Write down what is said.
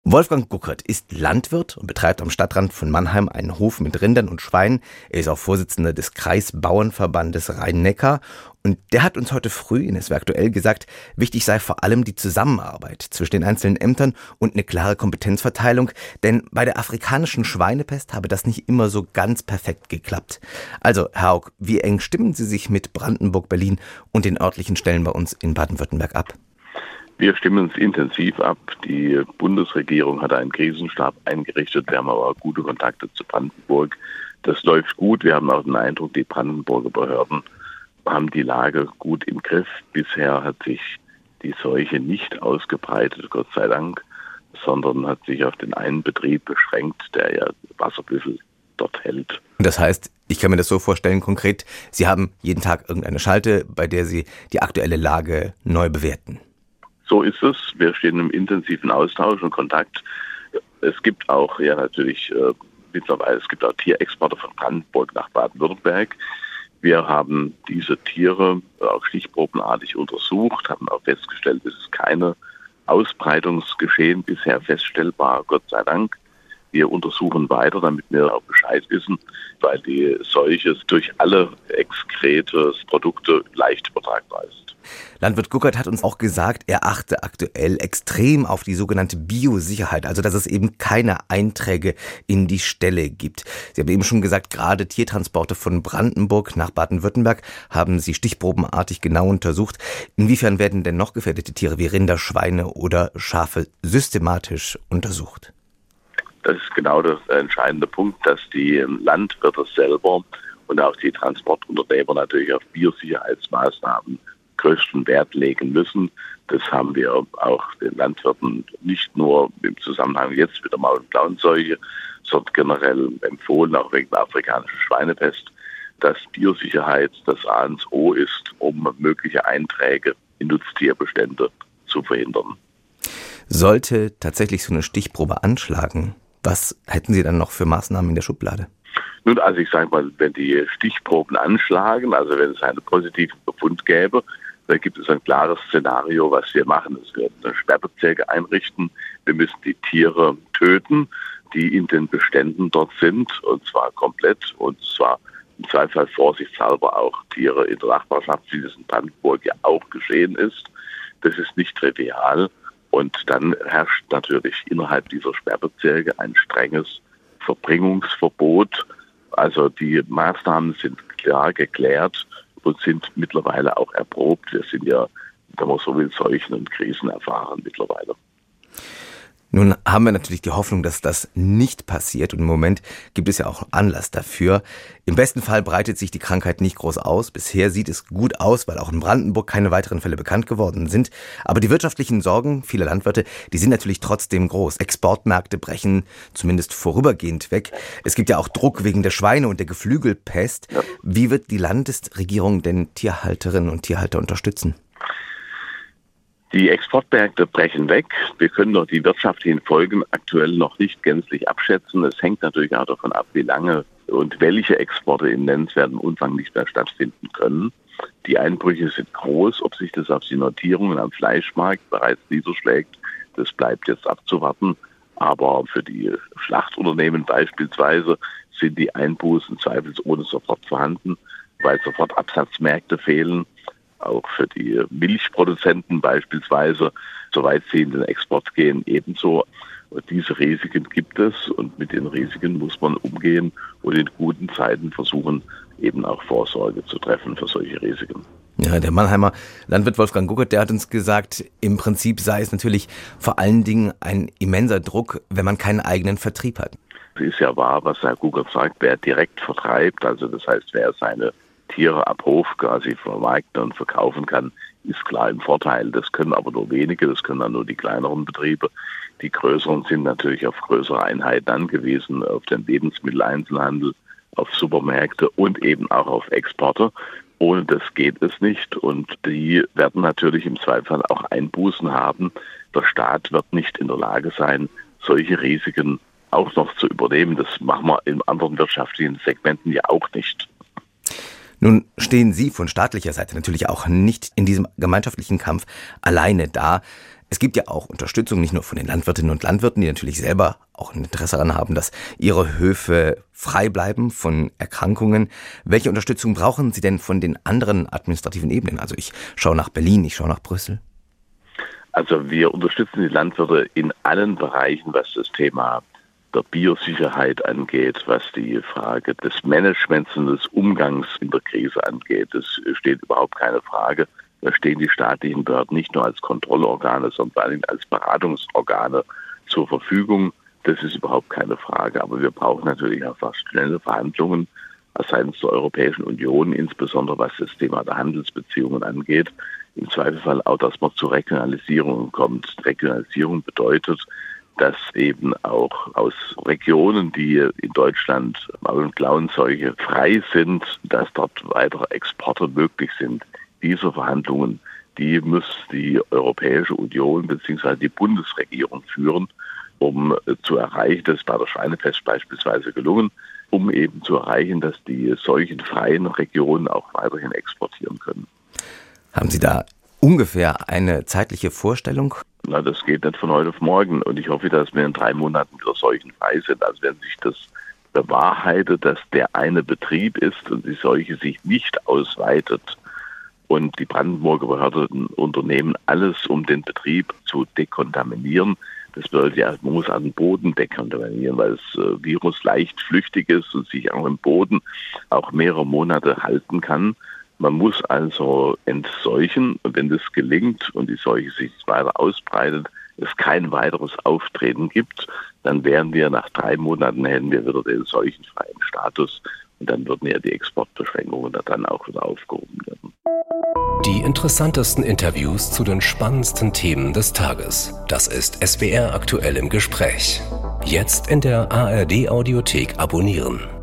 Wolfgang Guckert ist Landwirt und betreibt am Stadtrand von Mannheim einen Hof mit Rindern und Schweinen. Er ist auch Vorsitzender des Kreisbauernverbandes Rhein-Neckar. Und der hat uns heute früh in SWR aktuell gesagt, wichtig sei vor allem die Zusammenarbeit zwischen den einzelnen Ämtern und eine klare Kompetenzverteilung. Denn bei der afrikanischen Schweinepest habe das nicht immer so ganz perfekt geklappt. Also, Herr Haug, wie eng stimmen Sie sich mit Brandenburg, Berlin und den örtlichen Stellen bei uns in Baden-Württemberg ab? Wir stimmen es intensiv ab. Die Bundesregierung hat einen Krisenstab eingerichtet. Wir haben aber auch gute Kontakte zu Brandenburg. Das läuft gut. Wir haben auch den Eindruck, die Brandenburger Behörden haben die Lage gut im Griff. Bisher hat sich die Seuche nicht ausgebreitet, Gott sei Dank, sondern hat sich auf den einen Betrieb beschränkt, der ja Wasserbüffel dort hält. Das heißt, ich kann mir das so vorstellen, konkret, Sie haben jeden Tag irgendeine Schalte, bei der Sie die aktuelle Lage neu bewerten. So ist es. Wir stehen im intensiven Austausch und Kontakt. Es gibt auch mittlerweile auch Tierexporte von Brandenburg nach Baden-Württemberg. Wir haben diese Tiere auch stichprobenartig untersucht, haben auch festgestellt, es ist keine Ausbreitungsgeschehen bisher feststellbar, Gott sei Dank. Wir untersuchen weiter, damit wir auch Bescheid wissen, weil die Seuche durch alle Exkrete, Produkte leicht übertragbar ist. Landwirt Guckert hat uns auch gesagt, er achte aktuell extrem auf die sogenannte Biosicherheit, also dass es eben keine Einträge in die Ställe gibt. Sie haben eben schon gesagt, gerade Tiertransporte von Brandenburg nach Baden-Württemberg haben Sie stichprobenartig genau untersucht. Inwiefern werden denn noch gefährdete Tiere wie Rinder, Schweine oder Schafe systematisch untersucht? Das ist genau der entscheidende Punkt, dass die Landwirte selber und auch die Transportunternehmer natürlich auf Biosicherheitsmaßnahmen größten Wert legen müssen. Das haben wir auch den Landwirten nicht nur im Zusammenhang jetzt mit der Maul- und Klauenseuche, sondern generell empfohlen, auch wegen der afrikanischen Schweinepest, dass Biosicherheit das A und O ist, um mögliche Einträge in Nutztierbestände zu verhindern. Sollte tatsächlich so eine Stichprobe anschlagen, was hätten Sie dann noch für Maßnahmen in der Schublade? Nun, also ich sage mal, wenn die Stichproben anschlagen, also wenn es einen positiven Befund gäbe, dann gibt es ein klares Szenario, was wir machen. Es wird Sperrbezirke einrichten. Wir müssen die Tiere töten, die in den Beständen dort sind, und zwar komplett, und zwar im Zweifel vorsichtshalber auch Tiere in der Nachbarschaft, wie das in Brandenburg ja auch geschehen ist. Das ist nicht trivial. Und dann herrscht natürlich innerhalb dieser Sperrbezirke ein strenges Verbringungsverbot. Also die Maßnahmen sind klar geklärt und sind mittlerweile auch erprobt. Wir sind ja, wenn man so will, Seuchen und Krisen erfahren mittlerweile. Nun haben wir natürlich die Hoffnung, dass das nicht passiert. Und im Moment gibt es ja auch Anlass dafür. Im besten Fall breitet sich die Krankheit nicht groß aus. Bisher sieht es gut aus, weil auch in Brandenburg keine weiteren Fälle bekannt geworden sind. Aber die wirtschaftlichen Sorgen vieler Landwirte, die sind natürlich trotzdem groß. Exportmärkte brechen zumindest vorübergehend weg. Es gibt ja auch Druck wegen der Schweine- und der Geflügelpest. Wie wird die Landesregierung denn Tierhalterinnen und Tierhalter unterstützen? Die Exportmärkte brechen weg. Wir können doch die wirtschaftlichen Folgen aktuell noch nicht gänzlich abschätzen. Es hängt natürlich auch davon ab, wie lange und welche Exporte in nennenswertem Umfang nicht mehr stattfinden können. Die Einbrüche sind groß. Ob sich das auf die Notierungen am Fleischmarkt bereits niederschlägt, das bleibt jetzt abzuwarten. Aber für die Schlachtunternehmen beispielsweise sind die Einbußen zweifelsohne sofort vorhanden, weil sofort Absatzmärkte fehlen. Auch für die Milchproduzenten beispielsweise, soweit sie in den Export gehen, ebenso. Und diese Risiken gibt es und mit den Risiken muss man umgehen und in guten Zeiten versuchen, eben auch Vorsorge zu treffen für solche Risiken. Ja, der Mannheimer Landwirt Wolfgang Guckert, der hat uns gesagt, im Prinzip sei es natürlich vor allen Dingen ein immenser Druck, wenn man keinen eigenen Vertrieb hat. Es ist ja wahr, was Herr Guckert sagt, wer direkt vertreibt, also das heißt, wer seine Tiere ab Hof quasi vermarkten und verkaufen kann, ist klar im Vorteil. Das können aber nur wenige, das können dann nur die kleineren Betriebe. Die größeren sind natürlich auf größere Einheiten angewiesen, auf den Lebensmitteleinzelhandel, auf Supermärkte und eben auch auf Exporte. Ohne das geht es nicht und die werden natürlich im Zweifel auch Einbußen haben. Der Staat wird nicht in der Lage sein, solche Risiken auch noch zu übernehmen. Das machen wir in anderen wirtschaftlichen Segmenten ja auch nicht. Nun stehen Sie von staatlicher Seite natürlich auch nicht in diesem gemeinschaftlichen Kampf alleine da. Es gibt ja auch Unterstützung, nicht nur von den Landwirtinnen und Landwirten, die natürlich selber auch ein Interesse daran haben, dass ihre Höfe frei bleiben von Erkrankungen. Welche Unterstützung brauchen Sie denn von den anderen administrativen Ebenen? Also ich schaue nach Berlin, ich schaue nach Brüssel. Also wir unterstützen die Landwirte in allen Bereichen, was das Thema der Biosicherheit angeht, was die Frage des Managements und des Umgangs in der Krise angeht. Es steht überhaupt keine Frage. Da stehen die staatlichen Behörden nicht nur als Kontrollorgane, sondern vor allem als Beratungsorgane zur Verfügung. Das ist überhaupt keine Frage. Aber wir brauchen natürlich einfach schnelle Verhandlungen seitens der Europäischen Union, insbesondere was das Thema der Handelsbeziehungen angeht. Im Zweifelsfall auch, dass man zur Regionalisierung kommt. Regionalisierung bedeutet, dass eben auch aus Regionen, die in Deutschland Maul- und Klauenseuche frei sind, dass dort weitere Exporte möglich sind. Diese Verhandlungen, die muss die Europäische Union bzw. die Bundesregierung führen, um zu erreichen, das ist bei der Schweinepest beispielsweise gelungen, um eben zu erreichen, dass die seuchenfreien Regionen auch weiterhin exportieren können. Haben Sie da ungefähr eine zeitliche Vorstellung? Na, das geht nicht von heute auf morgen und ich hoffe, dass wir in 3 Monaten wieder seuchenfrei sind. Also wenn sich das bewahrheitet, dass der eine Betrieb ist und die Seuche sich nicht ausweitet, und die Brandenburger Behörden unternehmen alles, um den Betrieb zu dekontaminieren. Das bedeutet ja, man muss an den Boden dekontaminieren, weil das Virus leicht flüchtig ist und sich auch im Boden auch mehrere Monate halten kann. Man muss also entseuchen und wenn das gelingt und die Seuche sich weiter ausbreitet, es kein weiteres Auftreten gibt, dann wären wir nach 3 Monaten, hätten wir wieder den seuchenfreien Status und dann würden ja die Exportbeschränkungen dann auch wieder aufgehoben werden. Die interessantesten Interviews zu den spannendsten Themen des Tages. Das ist SWR aktuell im Gespräch. Jetzt in der ARD Audiothek abonnieren.